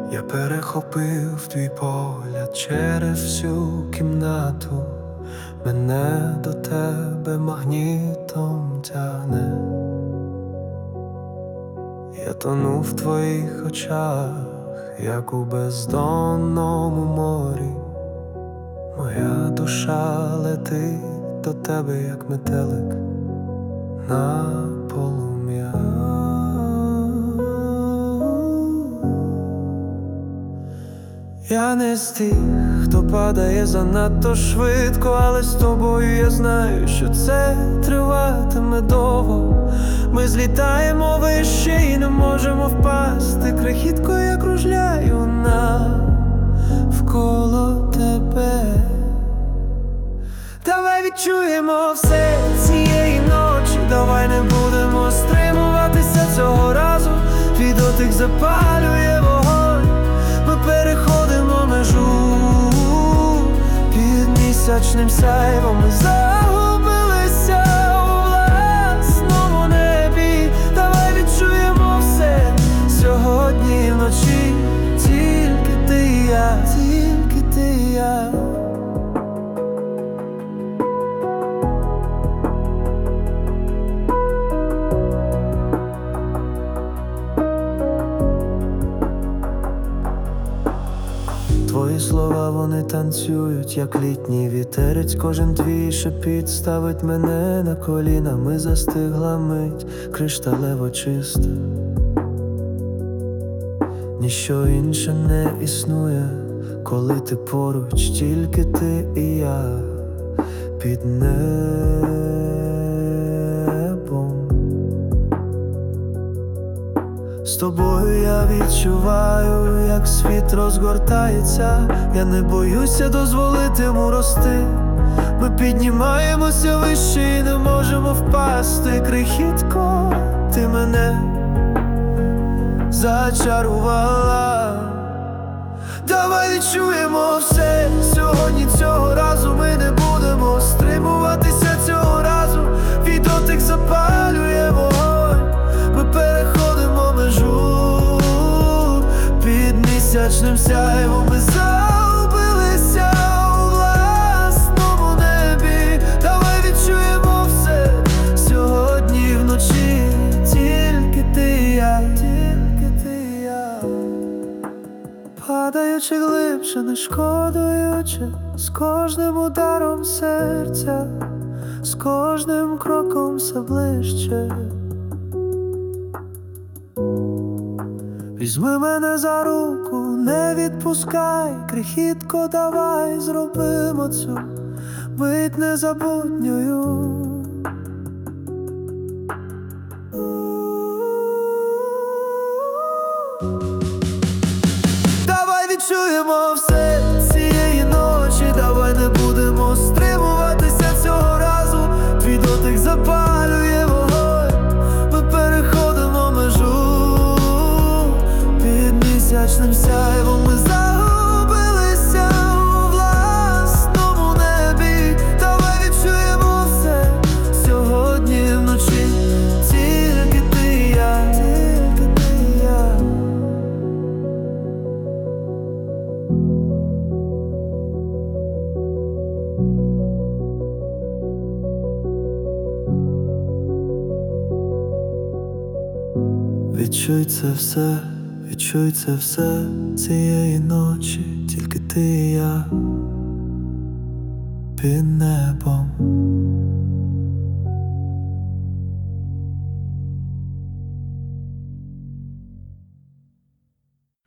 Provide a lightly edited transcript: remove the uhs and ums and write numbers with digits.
Я перехопив твій погляд через всю кімнату, мене до тебе магнітом тягне. Я тону в твоїх очах, як у бездонному морі. Моя душа летить до тебе, як метелик на полум'я. Я не з тих, хто падає занадто швидко, але з тобою я знаю, що це триватиме довго. Ми злітаємо вище і не можемо впасти. Крихітко я кружляю навколо тебе. Давай відчуємо все цієї ночі, давай не будемо стримуватися цього разу. Твій дотик запалює вогонь, ми переходимо межу. Під місячним сяйвом ми загубилися у власному небі. Давай відчуємо все сьогодні вночі, тільки ти і я, тільки ти і я. Твої слова, вони танцюють, як літній вітерець. Кожен твій шепіт ставить мене на коліна. Ми застигла мить, кришталево чиста. Ніщо інше не існує, коли ти поруч, тільки ти і я під небом. З тобою я відчуваю, як світ розгортається. Я не боюся дозволити йому рости. Ми піднімаємося вище і не можемо впасти. Крихітко, ти мене зачарувала. Давай відчуємо все сьогодні, цього разу. Ми не будемо стримуватися цього разу. Твій дотик запалює вогонь, ми переходимо межу. Під місячним сяйвом ми загубилися у власному небі. Давай відчуємо все сьогодні вночі, тільки ти і я, тільки ти і я. Падаючи глибше, не шкодуючи, з кожним ударом серця, з кожним кроком все ближче. Візьми мене за руку, не відпускай, крихітко, давай зробимо цю мить незабутньою. Давай відчуємо все цієї ночі, давай не будемо стримуватися цього разу. Твій дотик запалює вогонь, ми переходимо межу. Під місячним сяйвом ми загубилися у власному небі. Давай відчуємо все сьогодні вночі, тільки ти і я, тільки ти і я. Відчуй це все, відчуй це все цієї ночі, тільки ти і я під небом.